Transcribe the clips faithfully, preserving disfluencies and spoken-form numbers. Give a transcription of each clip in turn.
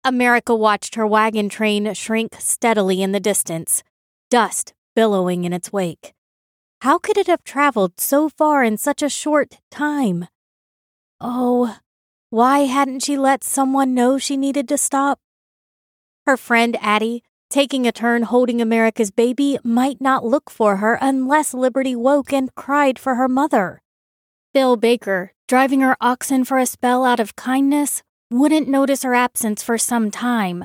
America watched her wagon train shrink steadily in the distance, dust billowing in its wake. How could it have traveled so far in such a short time? Oh, why hadn't she let someone know she needed to stop? Her friend Addie, taking a turn holding America's baby, might not look for her unless Liberty woke and cried for her mother. Bill Baker, driving her oxen for a spell out of kindness, wouldn't notice her absence for some time.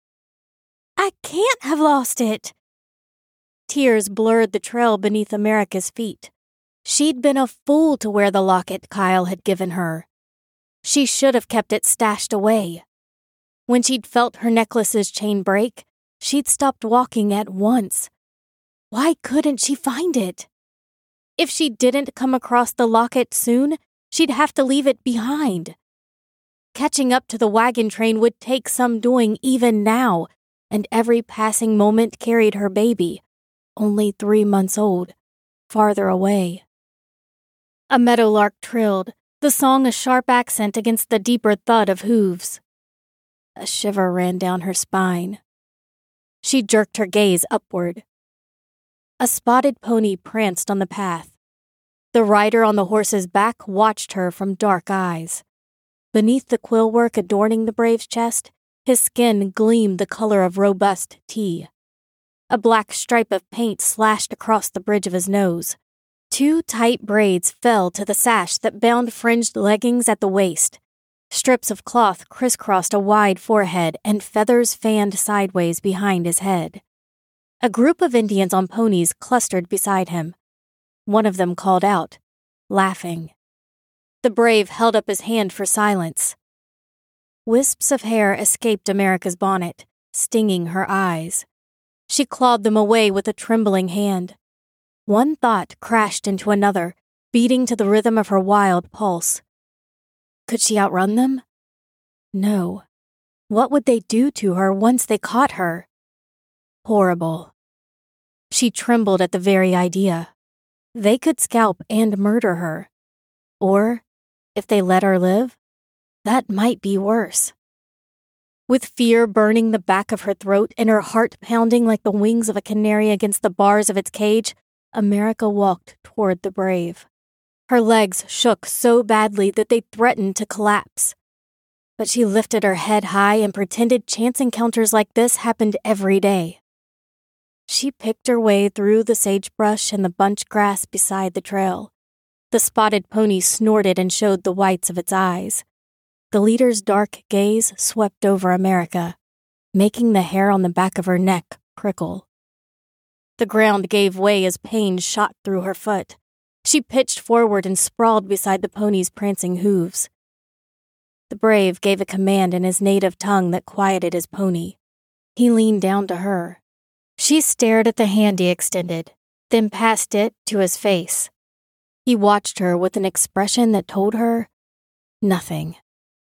I can't have lost it. Tears blurred the trail beneath America's feet. She'd been a fool to wear the locket Kyle had given her. She should have kept it stashed away. When she'd felt her necklace's chain break, she'd stopped walking at once. Why couldn't she find it? If she didn't come across the locket soon, she'd have to leave it behind. Catching up to the wagon train would take some doing even now, and every passing moment carried her baby, only three months old, farther away. A meadowlark trilled, the song a sharp accent against the deeper thud of hooves. A shiver ran down her spine. She jerked her gaze upward. A spotted pony pranced on the path. The rider on the horse's back watched her from dark eyes. Beneath the quillwork adorning the brave's chest, his skin gleamed the color of robust tea. A black stripe of paint slashed across the bridge of his nose. Two tight braids fell to the sash that bound fringed leggings at the waist. Strips of cloth crisscrossed a wide forehead, and feathers fanned sideways behind his head. A group of Indians on ponies clustered beside him. One of them called out, laughing. The brave held up his hand for silence. Wisps of hair escaped America's bonnet, stinging her eyes. She clawed them away with a trembling hand. One thought crashed into another, beating to the rhythm of her wild pulse. Could she outrun them? No. What would they do to her once they caught her? Horrible. She trembled at the very idea. They could scalp and murder her. Or, if they let her live, that might be worse. With fear burning the back of her throat and her heart pounding like the wings of a canary against the bars of its cage, America walked toward the brave. Her legs shook so badly that they threatened to collapse. But she lifted her head high and pretended chance encounters like this happened every day. She picked her way through the sagebrush and the bunch grass beside the trail. The spotted pony snorted and showed the whites of its eyes. The leader's dark gaze swept over America, making the hair on the back of her neck prickle. The ground gave way as pain shot through her foot. She pitched forward and sprawled beside the pony's prancing hooves. The brave gave a command in his native tongue that quieted his pony. He leaned down to her. She stared at the hand he extended, then passed it to his face. He watched her with an expression that told her nothing.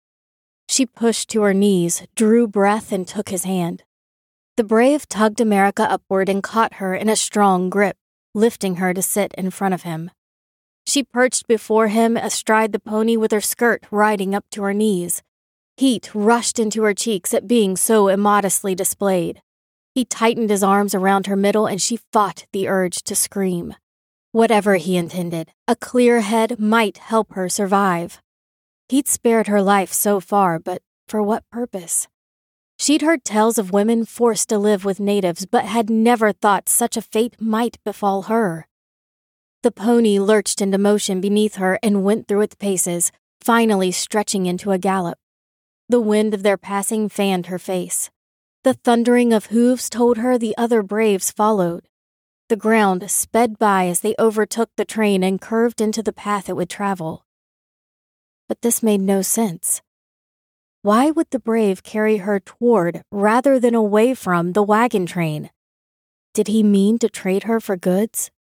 She pushed to her knees, drew breath, and took his hand. The brave tugged America upward and caught her in a strong grip, lifting her to sit in front of him. She perched before him astride the pony with her skirt riding up to her knees. Heat rushed into her cheeks at being so immodestly displayed. He tightened his arms around her middle and she fought the urge to scream. Whatever he intended, a clear head might help her survive. He'd spared her life so far, but for what purpose? She'd heard tales of women forced to live with natives, but had never thought such a fate might befall her. The pony lurched into motion beneath her and went through its paces, finally stretching into a gallop. The wind of their passing fanned her face. The thundering of hooves told her the other braves followed. The ground sped by as they overtook the train and curved into the path it would travel. But this made no sense. Why would the brave carry her toward, rather than away from, the wagon train? Did he mean to trade her for goods?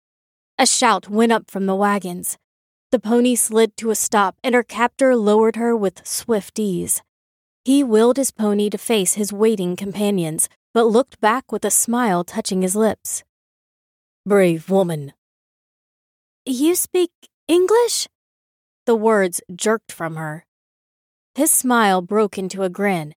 A shout went up from the wagons. The pony slid to a stop, and her captor lowered her with swift ease. He willed his pony to face his waiting companions, but looked back with a smile touching his lips. "Brave woman." "You speak English?" The words jerked from her. His smile broke into a grin,